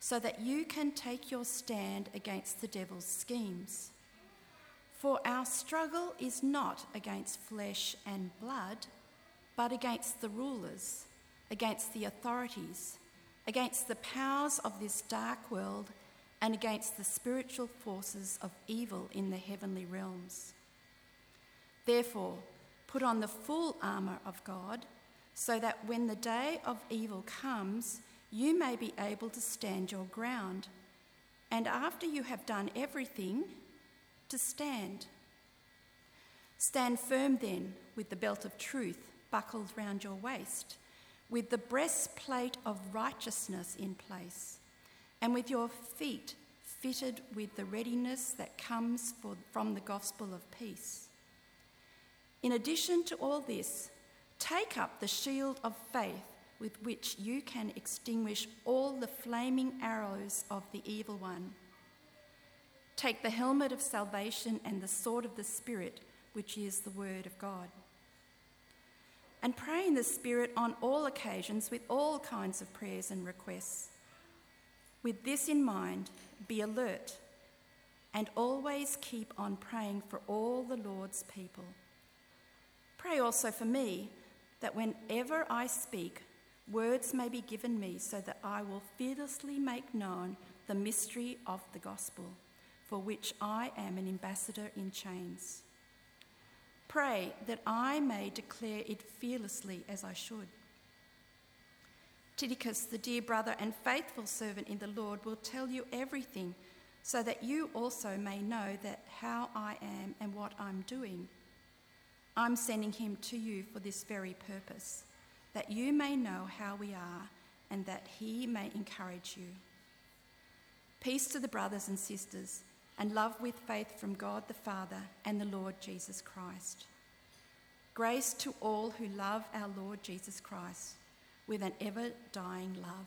so that you can take your stand against the devil's schemes. For our struggle is not against flesh and blood, but against the rulers, against the authorities, against the powers of this dark world, and against the spiritual forces of evil in the heavenly realms. Therefore, put on the full armour of God, so that when the day of evil comes, you may be able to stand your ground, and after you have done everything, to stand. Stand firm then, with the belt of truth buckled round your waist, with the breastplate of righteousness in place, and with your feet fitted with the readiness that comes from the gospel of peace. In addition to all this, take up the shield of faith with which you can extinguish all the flaming arrows of the evil one. Take the helmet of salvation and the sword of the Spirit, which is the word of God. And pray in the Spirit on all occasions with all kinds of prayers and requests. With this in mind, be alert and always keep on praying for all the Lord's people. Pray also for me, that whenever I speak, words may be given me so that I will fearlessly make known the mystery of the gospel, for which I am an ambassador in chains. Pray that I may declare it fearlessly as I should. Tychicus, the dear brother and faithful servant in the Lord, will tell you everything, so that you also may know that how I am and what I'm doing. I'm sending him to you for this very purpose, that you may know how we are and that he may encourage you. Peace to the brothers and sisters, and love with faith from God the Father and the Lord Jesus Christ. Grace to all who love our Lord Jesus Christ with an ever-dying love.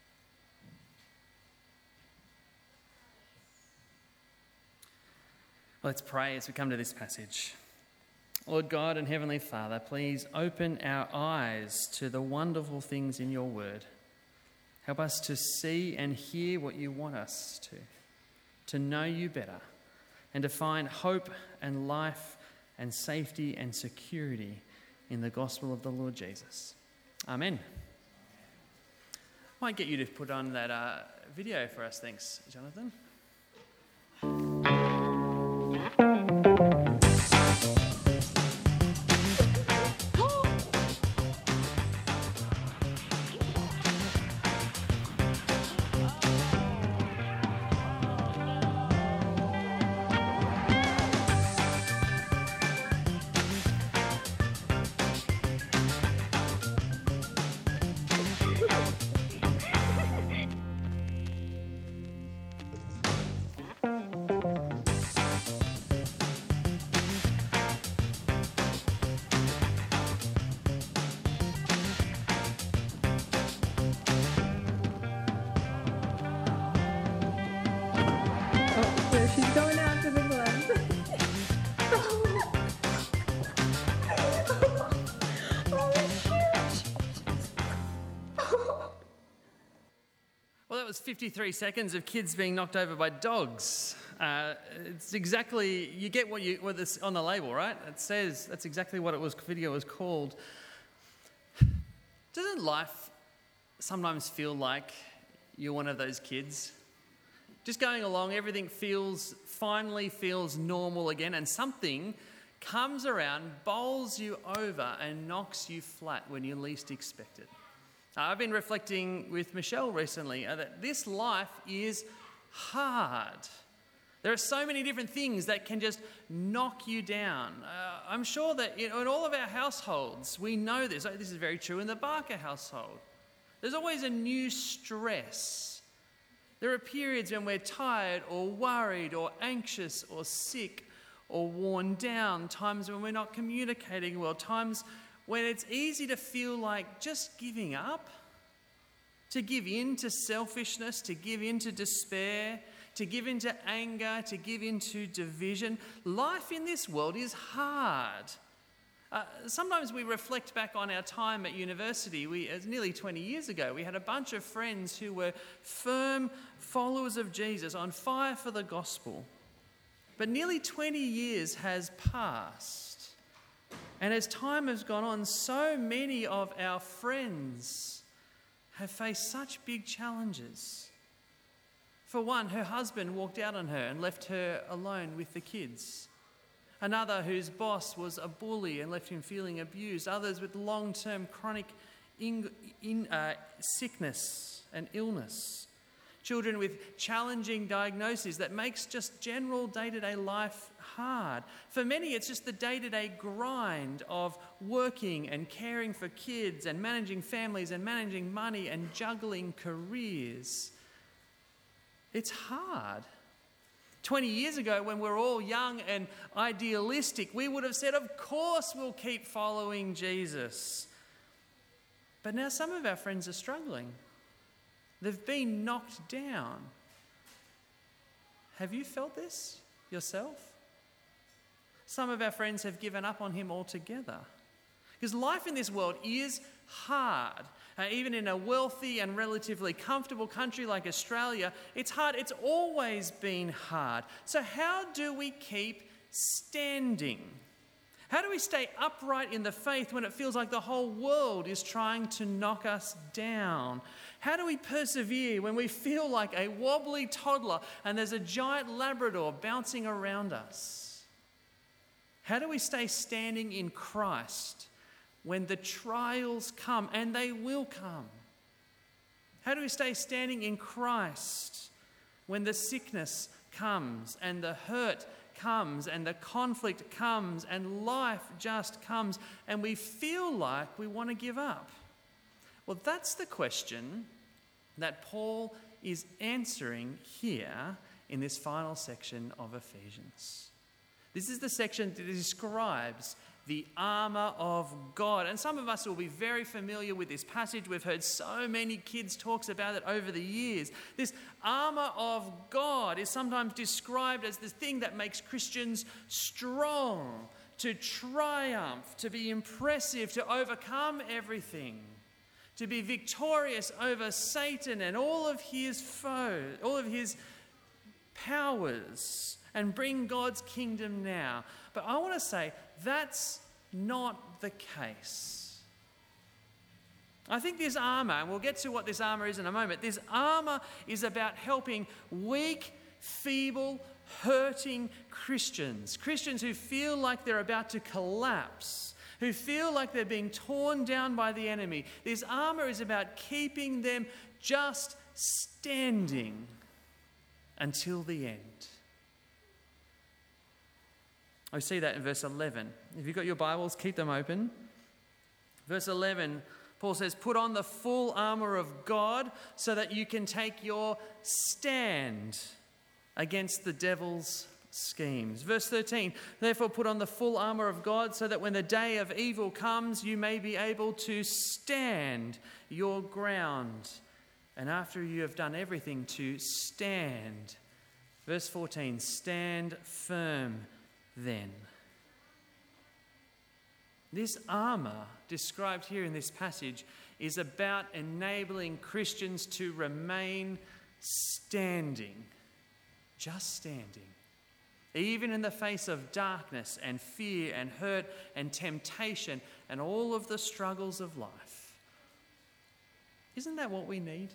Let's pray as we come to this passage. Lord God and Heavenly Father, please open our eyes to the wonderful things in your word. Help us to see and hear what you want us to know you better, and to find hope and life and safety and security in the gospel of the Lord Jesus. Amen. Might get you to put on that video for us. Thanks, Jonathan. She's going after the gloves. Well, that was 53 seconds of kids being knocked over by dogs. It's exactly, you get what this on the label, right? It says that's exactly what video was called. Doesn't life sometimes feel like you're one of those kids? Just going along, everything finally feels normal again, and something comes around, bowls you over and knocks you flat when you least expect it. I've been reflecting with Michelle recently that this life is hard. There are so many different things that can just knock you down. I'm sure that in all of our households, we know this. This is very true in the Barker household. There's always a new stress. There are periods when we're tired or worried or anxious or sick or worn down, times when we're not communicating well, times when it's easy to feel like just giving up, to give in to selfishness, to give in to despair, to give in to anger, to give in to division. Life in this world is hard. Sometimes we reflect back on our time at university. It was nearly 20 years ago. We had a bunch of friends who were firm followers of Jesus, on fire for the gospel. But nearly 20 years has passed. And as time has gone on, so many of our friends have faced such big challenges. For one, her husband walked out on her and left her alone with the kids. Another whose boss was a bully and left him feeling abused. Others with long-term chronic sickness and illness. Children with challenging diagnoses that makes just general day-to-day life hard. For many, it's just the day-to-day grind of working and caring for kids and managing families and managing money and juggling careers. It's hard. 20 years ago, when we were all young and idealistic, we would have said, of course we'll keep following Jesus. But now some of our friends are struggling. They've been knocked down. Have you felt this yourself? Some of our friends have given up on him altogether. Because life in this world is hard. Even in a wealthy and relatively comfortable country like Australia, it's hard. It's always been hard. So how do we keep standing? How do we stay upright in the faith when it feels like the whole world is trying to knock us down? How do we persevere when we feel like a wobbly toddler and there's a giant Labrador bouncing around us? How do we stay standing in Christ when the trials come, and they will come? How do we stay standing in Christ when the sickness comes and the hurt comes and the conflict comes and life just comes and we feel like we want to give up? Well, that's the question that Paul is answering here in this final section of Ephesians. This is the section that describes the armour of God. And some of us will be very familiar with this passage. We've heard so many kids' talks about it over the years. This armour of God is sometimes described as the thing that makes Christians strong, to triumph, to be impressive, to overcome everything, to be victorious over Satan and all of his foes, all of his powers, and bring God's kingdom now. But I want to say that's not the case. I think this armour, and we'll get to what this armour is in a moment, this armour is about helping weak, feeble, hurting Christians who feel like they're about to collapse, who feel like they're being torn down by the enemy. This armour is about keeping them just standing until the end. I see that in verse 11. If you've got your Bibles, keep them open. Verse 11, Paul says, put on the full armour of God so that you can take your stand against the devil's schemes. Verse 13, therefore put on the full armour of God so that when the day of evil comes, you may be able to stand your ground. And after you have done everything, to stand. Verse 14, stand firm then. This armour described here in this passage is about enabling Christians to remain standing, just standing, even in the face of darkness and fear and hurt and temptation and all of the struggles of life. Isn't that what we need?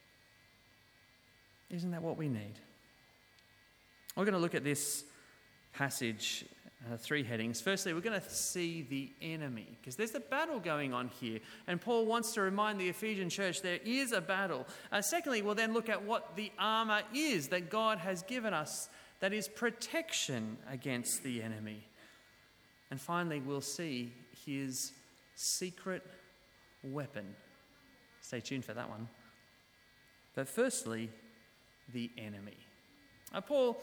Isn't that what we need? We're going to look at this passage, 3 headings. Firstly, we're going to see the enemy, because there's a battle going on here, and Paul wants to remind the Ephesian church there is a battle. Secondly, we'll then look at what the armour is that God has given us that is protection against the enemy. And finally, we'll see his secret weapon. Stay tuned for that one. But firstly, the enemy. Paul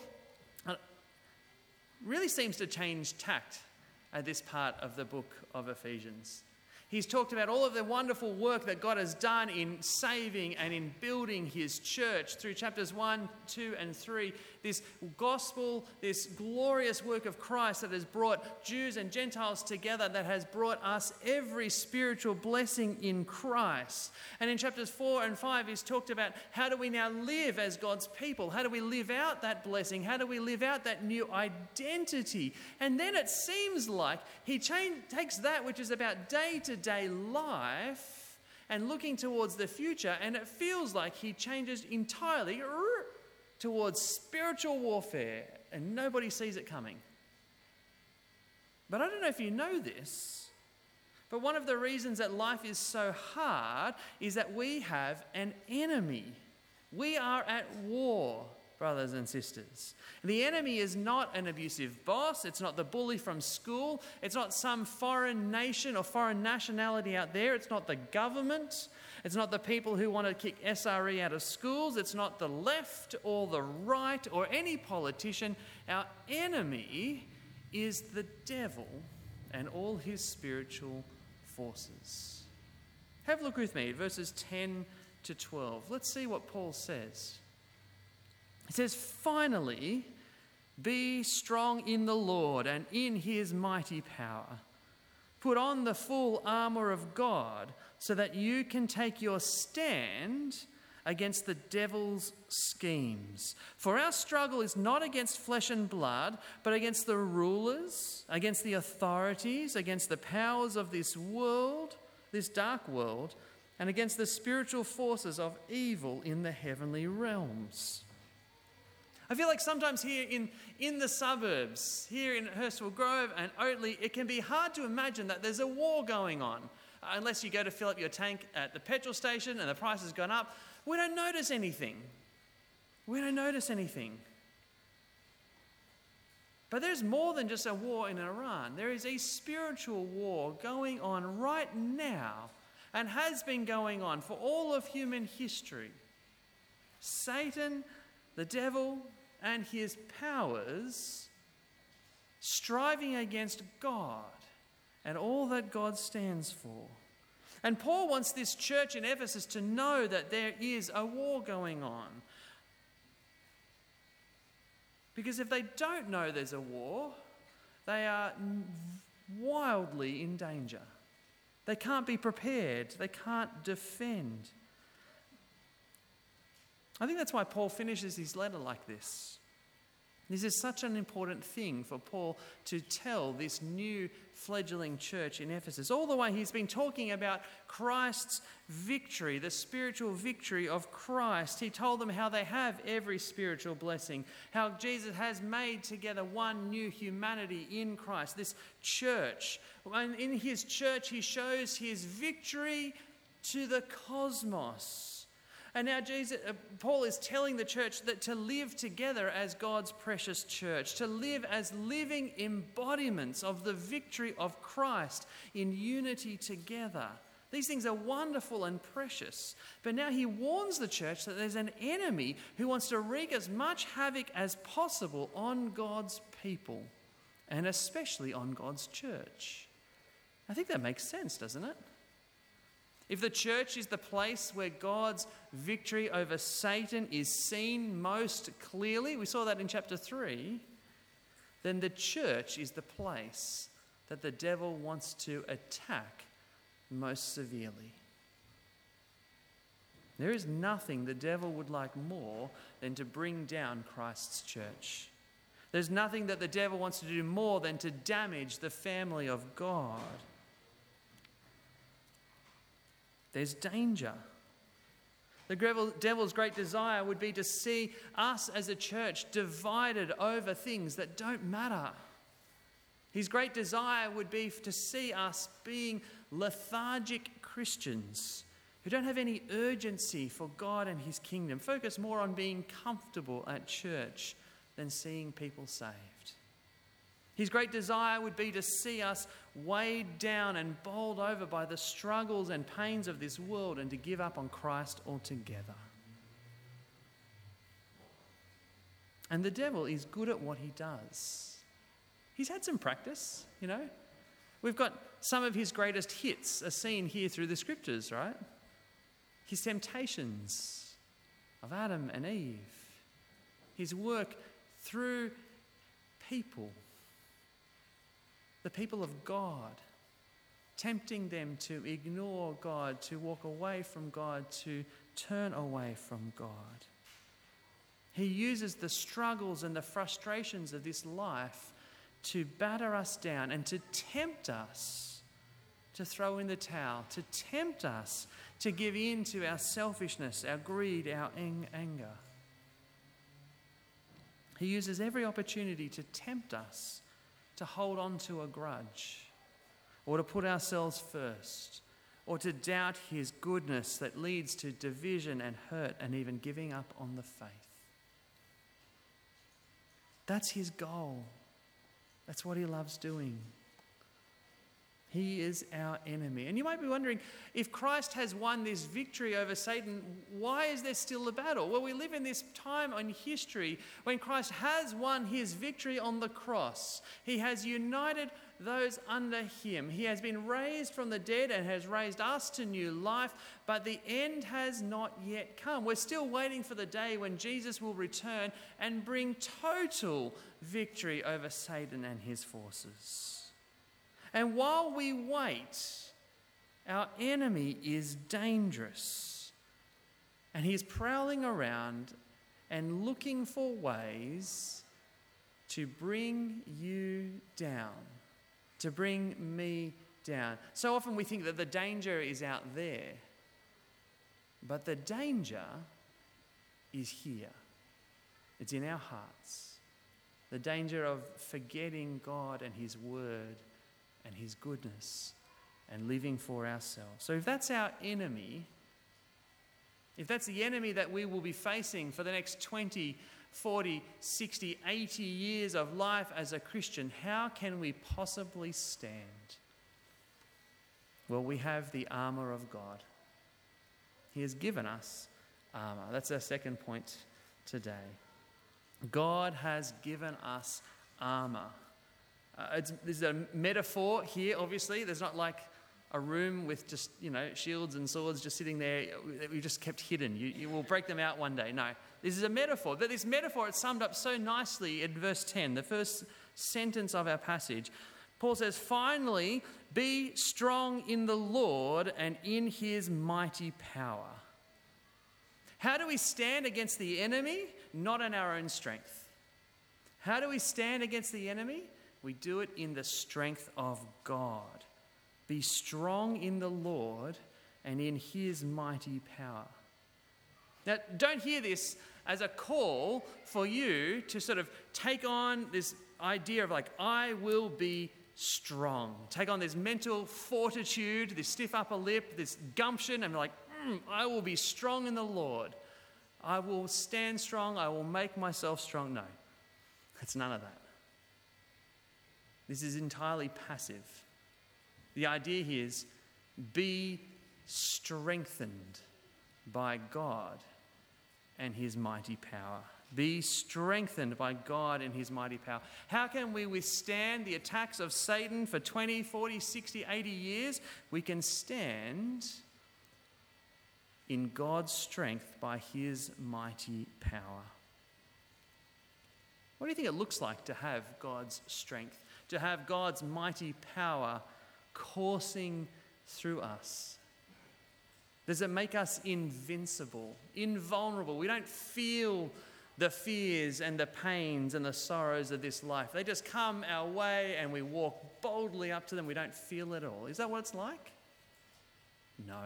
really seems to change tact at this part of the book of Ephesians. He's talked about all of the wonderful work that God has done in saving and in building his church through chapters 1, 2, and 3. This gospel, this glorious work of Christ that has brought Jews and Gentiles together, that has brought us every spiritual blessing in Christ. And in chapters 4 and 5, he's talked about how do we now live as God's people? How do we live out that blessing? How do we live out that new identity? And then it seems like he takes that which is about day-to-day life and looking towards the future, and it feels like he changes entirely towards spiritual warfare, and nobody sees it coming. But I don't know if you know this, but one of the reasons that life is so hard is that we have an enemy. We are at war, brothers and sisters. The enemy is not an abusive boss. It's not the bully from school. It's not some foreign nation or foreign nationality out there. It's not the government. It's not the people who want to kick SRE out of schools. It's not the left or the right or any politician. Our enemy is the devil and all his spiritual forces. Have a look with me at verses 10 to 12. Let's see what Paul says. He says, "Finally, be strong in the Lord and in his mighty power. Put on the full armour of God so that you can take your stand against the devil's schemes. For our struggle is not against flesh and blood, but against the rulers, against the authorities, against the powers of this world, this dark world, and against the spiritual forces of evil in the heavenly realms." I feel like sometimes here in the suburbs, here in Hurstville Grove and Oatley, it can be hard to imagine that there's a war going on. Unless you go to fill up your tank at the petrol station and the price has gone up, we don't notice anything. We don't notice anything. But there's more than just a war in Iran. There is a spiritual war going on right now and has been going on for all of human history. Satan, the devil, and his powers striving against God and all that God stands for. And Paul wants this church in Ephesus to know that there is a war going on. Because if they don't know there's a war, they are wildly in danger. They can't be prepared. They can't defend. I think that's why Paul finishes his letter like this. This is such an important thing for Paul to tell this new fledgling church in Ephesus. All the way he's been talking about Christ's victory, the spiritual victory of Christ. He told them how they have every spiritual blessing, how Jesus has made together one new humanity in Christ, this church. And in his church, he shows his victory to the cosmos. And now Paul is telling the church that to live together as God's precious church, to live as living embodiments of the victory of Christ in unity together. These things are wonderful and precious. But now he warns the church that there's an enemy who wants to wreak as much havoc as possible on God's people, and especially on God's church. I think that makes sense, doesn't it? If the church is the place where God's victory over Satan is seen most clearly, we saw that in chapter 3, then the church is the place that the devil wants to attack most severely. There is nothing the devil would like more than to bring down Christ's church. There's nothing that the devil wants to do more than to damage the family of God. There's danger. The devil's great desire would be to see us as a church divided over things that don't matter. His great desire would be to see us being lethargic Christians who don't have any urgency for God and his kingdom, focus more on being comfortable at church than seeing people saved. His great desire would be to see us weighed down and bowled over by the struggles and pains of this world and to give up on Christ altogether. And the devil is good at what he does. He's had some practice, you know. We've got some of his greatest hits are seen here through the scriptures, right? His temptations of Adam and Eve. His work through people, the people of God, tempting them to ignore God, to walk away from God, to turn away from God. He uses the struggles and the frustrations of this life to batter us down and to tempt us to throw in the towel, to tempt us to give in to our selfishness, our greed, our anger. He uses every opportunity to tempt us to hold on to a grudge, or to put ourselves first, or to doubt his goodness that leads to division and hurt and even giving up on the faith. That's his goal. That's what he loves doing. He is our enemy. And you might be wondering, if Christ has won this victory over Satan, why is there still a battle? Well, we live in this time in history when Christ has won his victory on the cross. He has united those under him. He has been raised from the dead and has raised us to new life, but the end has not yet come. We're still waiting for the day when Jesus will return and bring total victory over Satan and his forces. And while we wait, our enemy is dangerous. And he's prowling around and looking for ways to bring you down, to bring me down. So often we think that the danger is out there, but the danger is here. It's in our hearts. The danger of forgetting God and his word and his goodness and living for ourselves. So if that's our enemy, if that's the enemy that we will be facing for the next 20, 40, 60, 80 years of life as a Christian, how can we possibly stand? Well, we have the armour of God. He has given us armour. That's our second point today. God has given us armour. There's a metaphor here, obviously. There's not like a room with just, shields and swords just sitting there that we just kept hidden. You will break them out one day. No, this is a metaphor. But this metaphor, it's summed up so nicely in verse 10, the first sentence of our passage. Paul says, "Finally, be strong in the Lord and in his mighty power." How do we stand against the enemy? Not in our own strength. How do we stand against the enemy? We do it in the strength of God. Be strong in the Lord and in his mighty power. Now, don't hear this as a call for you to sort of take on this idea of I will be strong. Take on this mental fortitude, this stiff upper lip, this gumption, and I will be strong in the Lord. I will stand strong. I will make myself strong. No, it's none of that. This is entirely passive. The idea here is be strengthened by God and his mighty power. Be strengthened by God and his mighty power. How can we withstand the attacks of Satan for 20, 40, 60, 80 years? We can stand in God's strength by his mighty power. What do you think it looks like to have God's strength? To have God's mighty power coursing through us? Does it make us invincible, invulnerable? We don't feel the fears and the pains and the sorrows of this life. They just come our way and we walk boldly up to them. We don't feel it at all. Is that what it's like? No.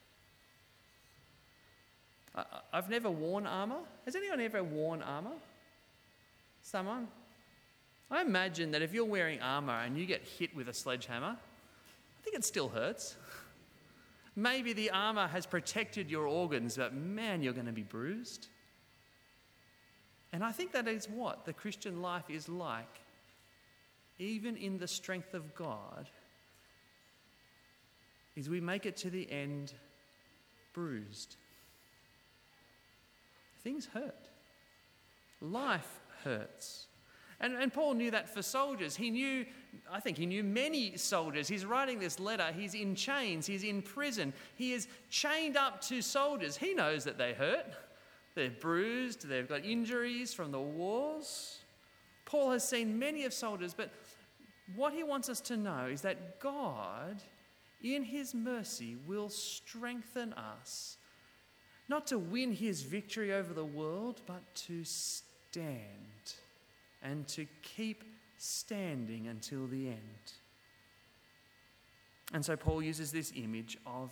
I've never worn armour. Has anyone ever worn armour? Someone? I imagine that if you're wearing armour and you get hit with a sledgehammer, I think it still hurts. Maybe the armour has protected your organs, but man, you're going to be bruised. And I think that is what the Christian life is like. Even in the strength of God, is we make it to the end bruised. Things hurt. Life hurts. And Paul knew that for soldiers. I think he knew many soldiers. He's writing this letter. He's in chains. He's in prison. He is chained up to soldiers. He knows that they hurt. They're bruised. They've got injuries from the wars. Paul has seen many of soldiers, but what he wants us to know is that God, in his mercy, will strengthen us, not to win his victory over the world, but to stand and to keep standing until the end. And so Paul uses this image of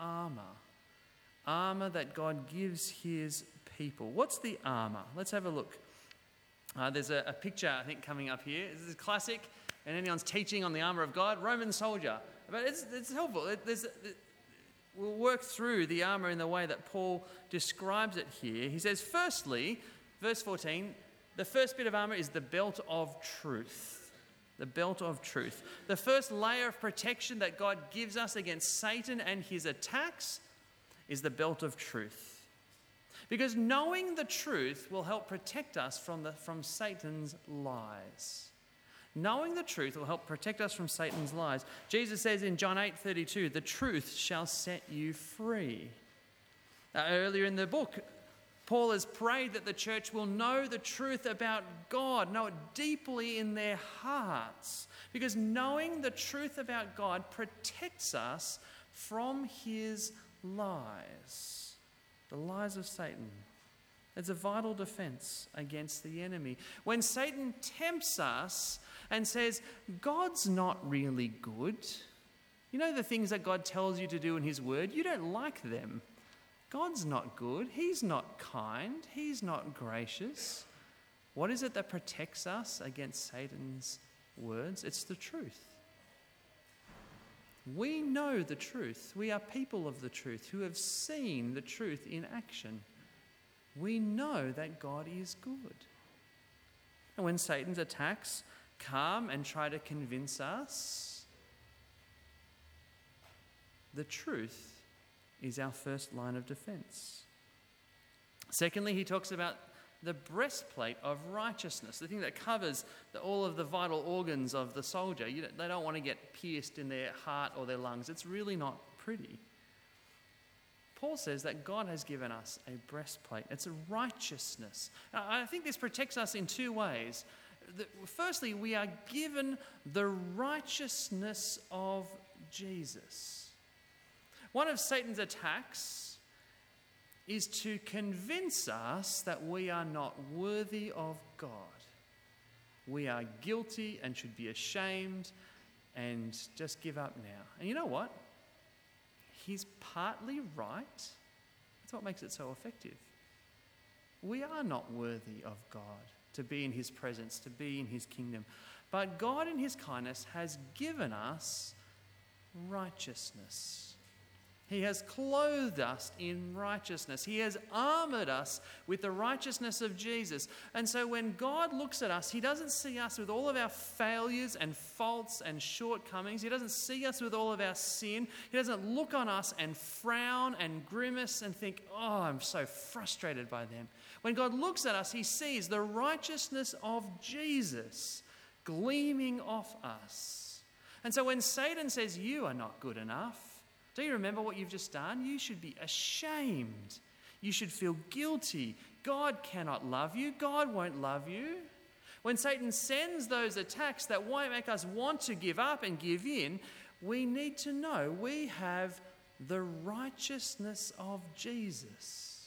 armour that God gives his people. What's the armour? Let's have a look. There's a picture, I think, coming up here. This is classic, and anyone's teaching on the armour of God, Roman soldier. But it's helpful. We'll work through the armour in the way that Paul describes it here. He says, firstly, verse 14, the first bit of armour is the belt of truth. The belt of truth. The first layer of protection that God gives us against Satan and his attacks is the belt of truth. Because knowing the truth will help protect us from Satan's lies. Knowing the truth will help protect us from Satan's lies. Jesus says in John 8:32, the truth shall set you free. Earlier in the book, Paul has prayed that the church will know the truth about God, know it deeply in their hearts. Because knowing the truth about God protects us from his lies, the lies of Satan. It's a vital defense against the enemy. When Satan tempts us and says, God's not really good. You know the things that God tells you to do in his word? You don't like them. God's not good. He's not kind. He's not gracious. What is it that protects us against Satan's words? It's the truth. We know the truth. We are people of the truth who have seen the truth in action. We know that God is good. And when Satan's attacks come and try to convince us, the truth is our first line of defense. Secondly, he talks about the breastplate of righteousness, the thing that covers all of the vital organs of the soldier. They don't want to get pierced in their heart or their lungs. It's really not pretty. Paul says that God has given us a breastplate. It's a righteousness. Now, I think this protects us in two ways. Firstly, we are given the righteousness of Jesus. One of Satan's attacks is to convince us that we are not worthy of God. We are guilty and should be ashamed and just give up now. And you know what? He's partly right. That's what makes it so effective. We are not worthy of God to be in his presence, to be in his kingdom. But God in his kindness has given us righteousness. He has clothed us in righteousness. He has armored us with the righteousness of Jesus. And so when God looks at us, he doesn't see us with all of our failures and faults and shortcomings. He doesn't see us with all of our sin. He doesn't look on us and frown and grimace and think, oh, I'm so frustrated by them. When God looks at us, he sees the righteousness of Jesus gleaming off us. And so when Satan says, you are not good enough, do you remember what you've just done? You should be ashamed. You should feel guilty. God cannot love you. God won't love you. When Satan sends those attacks that won't make us want to give up and give in, we need to know we have the righteousness of Jesus.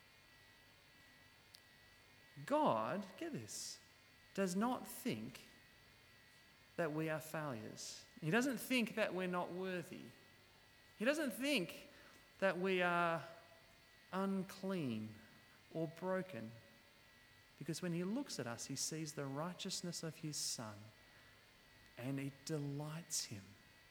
God, get this, does not think that we are failures. He doesn't think that we're not worthy. He doesn't think that we are unclean or broken. Because when he looks at us, he sees the righteousness of his Son, and it delights him.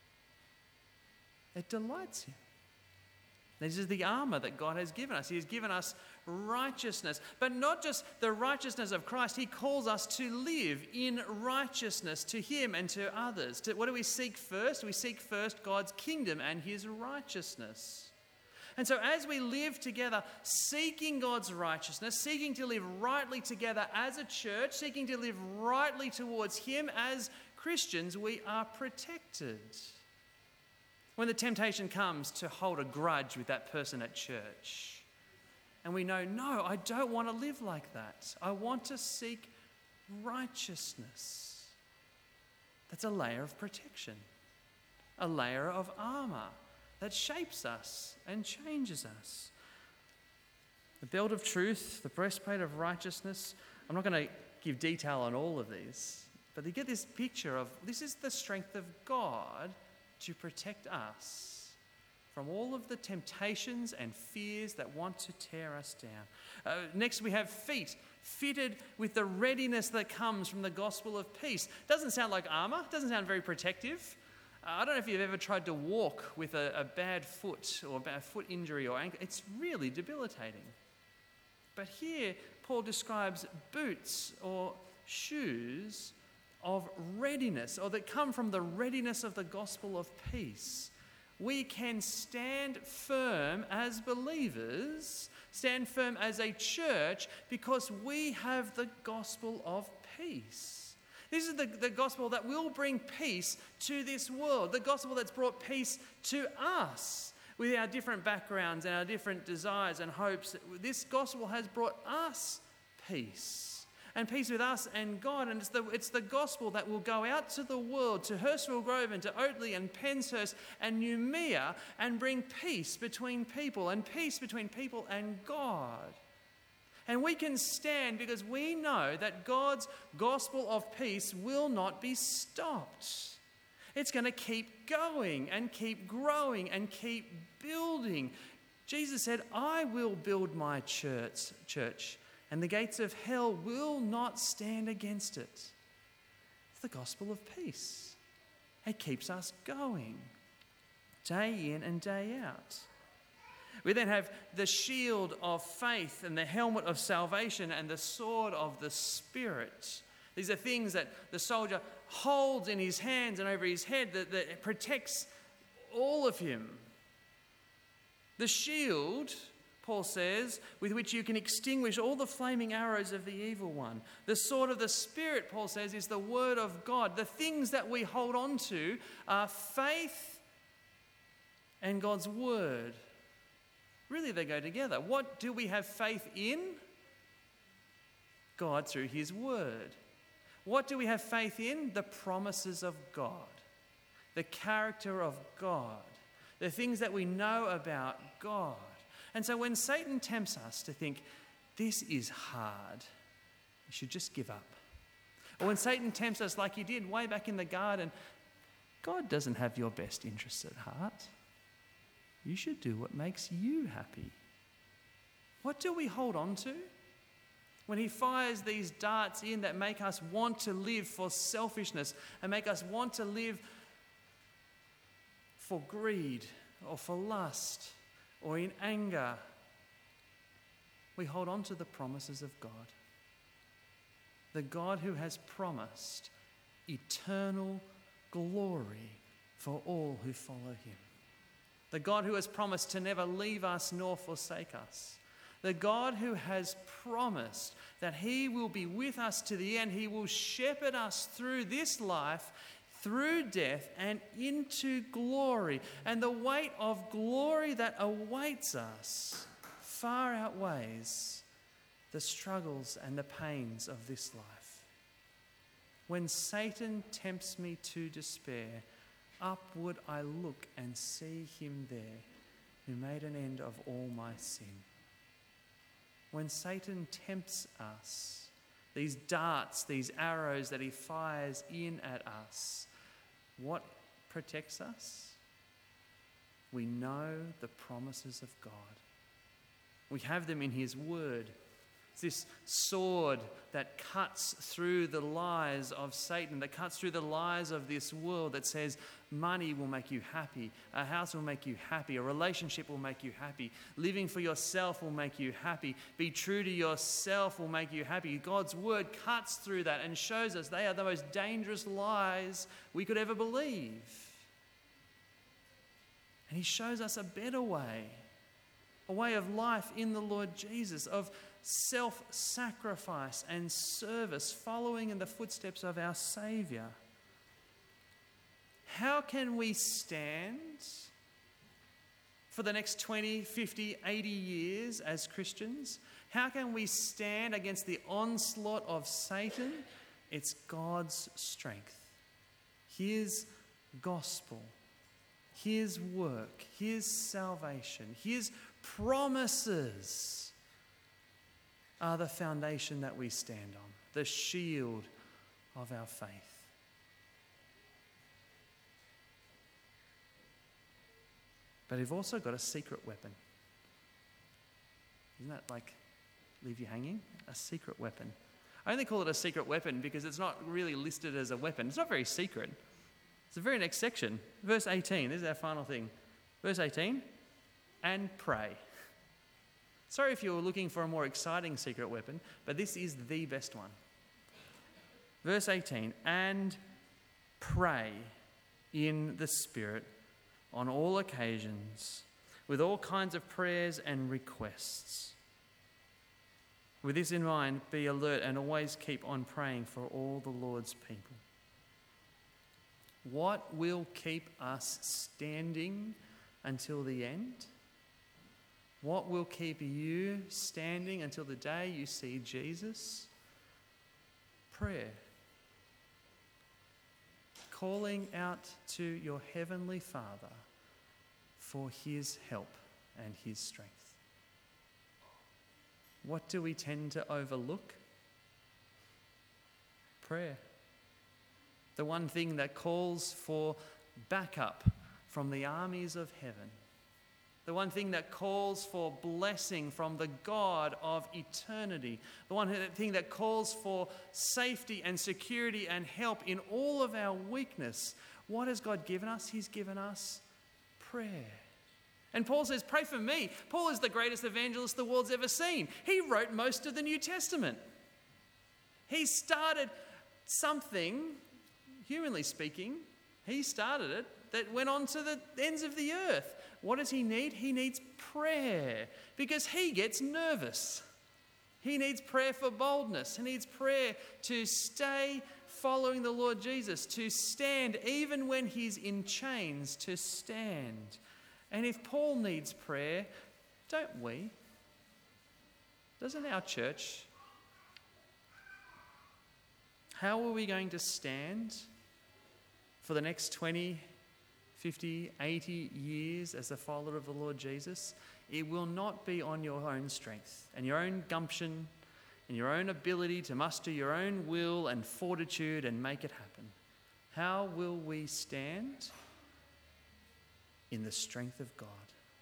It delights him. This is the armour that God has given us. He has given us righteousness. But not just the righteousness of Christ. He calls us to live in righteousness to him and to others. What do we seek first? We seek first God's kingdom and his righteousness. And so as we live together, seeking God's righteousness, seeking to live rightly together as a church, seeking to live rightly towards Him as Christians, we are protected. When the temptation comes to hold a grudge with that person at church, and we know, no, I don't want to live like that. I want to seek righteousness. That's a layer of protection, a layer of armour that shapes us and changes us. The belt of truth, the breastplate of righteousness. I'm not going to give detail on all of these, but you get this picture of this is the strength of God to protect us from all of the temptations and fears that want to tear us down. Next we have feet, fitted with the readiness that comes from the gospel of peace. Doesn't sound like armour, doesn't sound very protective. I don't know if you've ever tried to walk with a bad foot or a bad foot injury or ankle. It's really debilitating. But here, Paul describes boots or shoes of readiness, or that come from the readiness of the gospel of peace. We can stand firm as believers, stand firm as a church, because we have the gospel of peace. This is the gospel that will bring peace to this world, the gospel that's brought peace to us with our different backgrounds and our different desires and hopes. This gospel has brought us peace, and peace with us and God. And it's the gospel that will go out to the world, to Hurstville Grove and to Oatley and Penshurst and Noumea, and bring peace between people and peace between people and God. And we can stand because we know that God's gospel of peace will not be stopped. It's going to keep going and keep growing and keep building. Jesus said, I will build my church, and the gates of hell will not stand against it. It's the gospel of peace. It keeps us going day in and day out. We then have the shield of faith and the helmet of salvation and the sword of the Spirit. These are things that the soldier holds in his hands and over his head that protects all of him. The shield, Paul says, with which you can extinguish all the flaming arrows of the evil one. The sword of the Spirit, Paul says, is the word of God. The things that we hold on to are faith and God's word. Really, they go together. What do we have faith in? God through his word. What do we have faith in? The promises of God, the character of God, the things that we know about God. And so when Satan tempts us to think, this is hard, you should just give up. Or when Satan tempts us like he did way back in the garden, God doesn't have your best interests at heart. You should do what makes you happy. What do we hold on to? When he fires these darts in that make us want to live for selfishness and make us want to live for greed or for lust or in anger, we hold on to the promises of God. The God who has promised eternal glory for all who follow him. The God who has promised to never leave us nor forsake us. The God who has promised that he will be with us to the end. He will shepherd us through this life, through death, and into glory. And the weight of glory that awaits us far outweighs the struggles and the pains of this life. When Satan tempts me to despair, upward I look and see him there who made an end of all my sin. When Satan tempts us, these darts, these arrows that he fires in at us, what protects us? We know the promises of God. We have them in his word. It's this sword that cuts through the lies of Satan, that cuts through the lies of this world, that says money will make you happy, a house will make you happy, a relationship will make you happy, living for yourself will make you happy, be true to yourself will make you happy. God's word cuts through that and shows us they are the most dangerous lies we could ever believe. And he shows us a better way, a way of life in the Lord Jesus, of self-sacrifice and service, following in the footsteps of our Saviour. How can we stand for the next 20, 50, 80 years as Christians? How can we stand against the onslaught of Satan? It's God's strength, His gospel, His work, His salvation, His promises are the foundation that we stand on, the shield of our faith. But we've also got a secret weapon. Isn't that like leave you hanging? A secret weapon. I only call it a secret weapon because it's not really listed as a weapon. It's not very secret. It's the very next section. Verse 18. This is our final thing. Verse 18. And pray. Sorry if you were looking for a more exciting secret weapon, but this is the best one. Verse 18. And pray in the Spirit on all occasions, with all kinds of prayers and requests. With this in mind, be alert and always keep on praying for all the Lord's people. What will keep us standing until the end? What will keep you standing until the day you see Jesus? Prayer. Calling out to your Heavenly Father for His help and His strength. What do we tend to overlook? Prayer. The one thing that calls for backup from the armies of heaven. The one thing that calls for blessing from the God of eternity. The one thing that calls for safety and security and help in all of our weakness. What has God given us? He's given us prayer. And Paul says, pray for me. Paul is the greatest evangelist the world's ever seen. He wrote most of the New Testament. He started something, humanly speaking, he started it that went on to the ends of the earth. What does he need? He needs prayer because he gets nervous. He needs prayer for boldness. He needs prayer to stay following the Lord Jesus, to stand even when he's in chains, to stand. And if Paul needs prayer, don't we? Doesn't our church? How are we going to stand for the next 20, 50, 80 years as a follower of the Lord Jesus? It will not be on your own strength and your own gumption and your own ability to muster your own will and fortitude and make it happen. How will we stand? In the strength of God.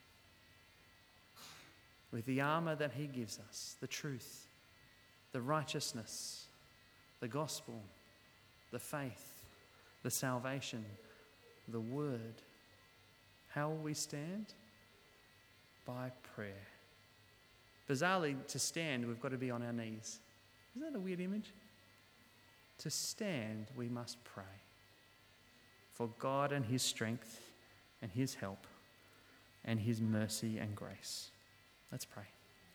With the armour that he gives us, the truth, the righteousness, the gospel, the faith, the salvation, the word. How will we stand? By prayer. Bizarrely, to stand, we've got to be on our knees. Isn't that a weird image? To stand, we must pray for God and his strength and his help and his mercy and grace. Let's pray.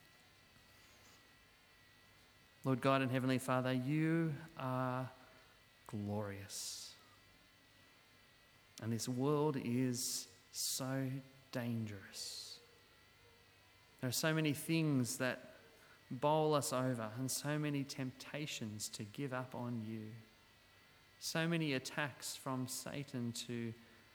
Lord God and Heavenly Father, you are glorious. And this world is so dangerous. There are so many things that bowl us over and so many temptations to give up on you. So many attacks from Satan to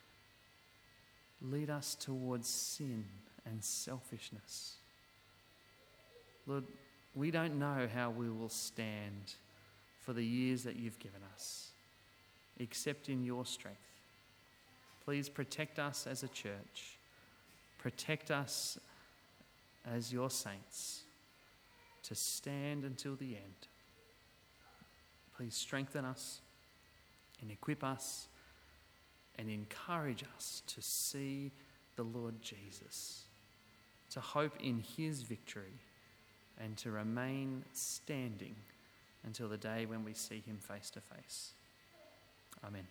lead us towards sin and selfishness. Lord, we don't know how we will stand for the years that you've given us, except in your strength. Please protect us as a church. Protect us as your saints to stand until the end. Please strengthen us and equip us and encourage us to see the Lord Jesus, to hope in his victory, and to remain standing until the day when we see him face to face. Amen.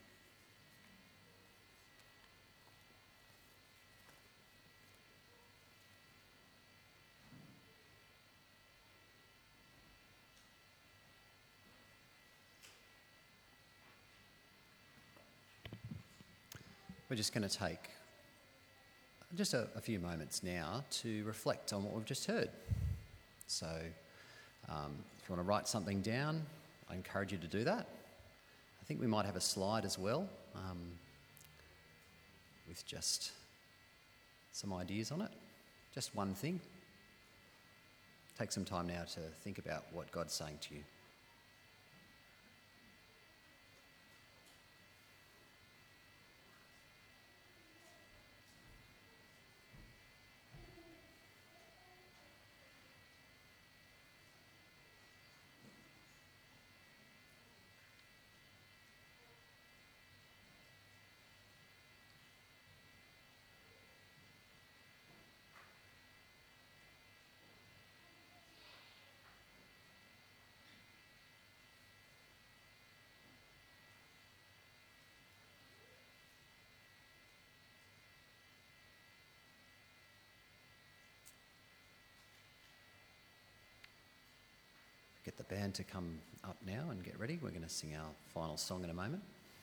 we're just going to take just a few moments now to reflect on what we've just heard. So if you want to write something down, I encourage you to do that. I think we might have a slide as well with just some ideas on it. Just one thing. Take some time now to think about what God's saying to you. Get the band to come up now and get ready. We're going to sing our final song in a moment.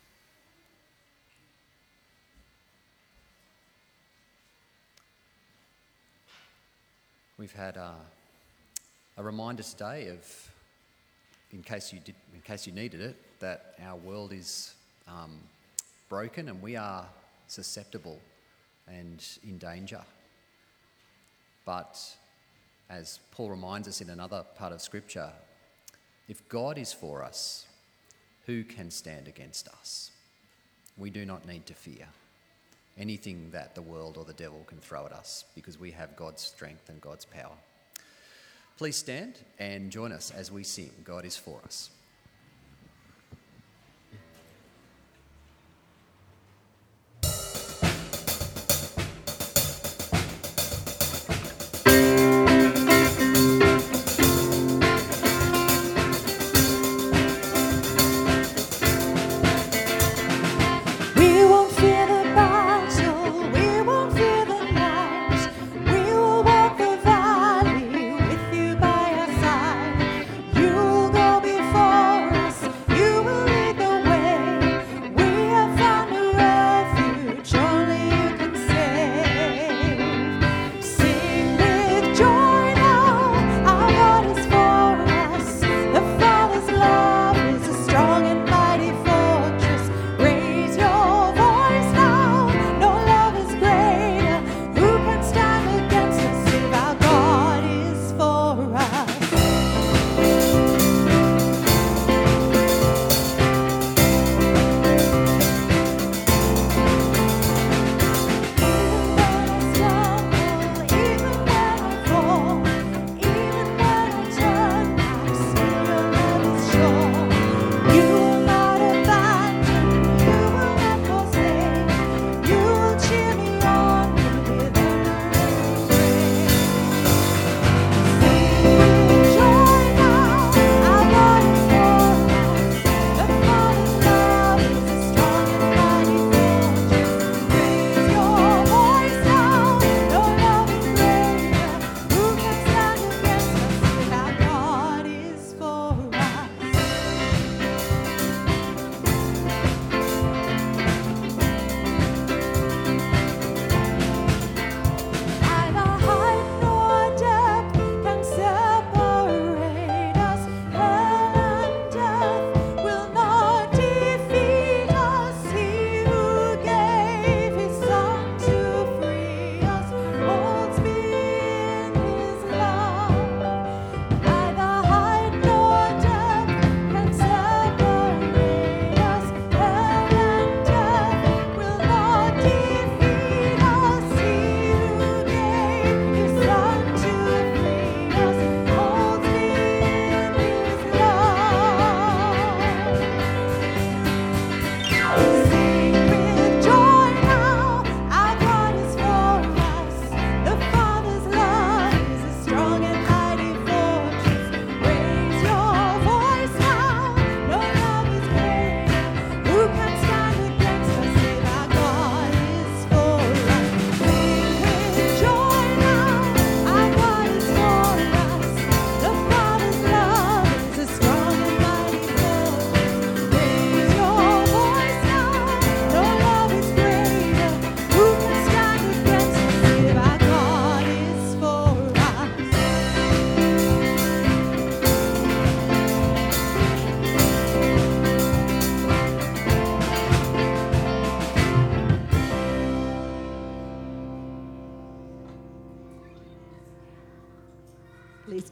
We've had a reminder today of, in case you needed it, that our world is broken and we are susceptible and in danger. But as Paul reminds us in another part of Scripture, if God is for us, who can stand against us? We do not need to fear anything that the world or the devil can throw at us because we have God's strength and God's power. Please stand and join us as we sing God is for us. Before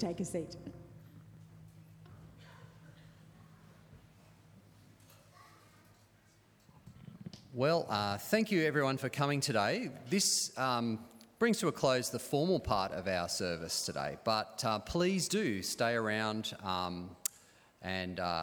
take a seat. Well, thank you everyone for coming today. This brings to a close the formal part of our service today, but please do stay around and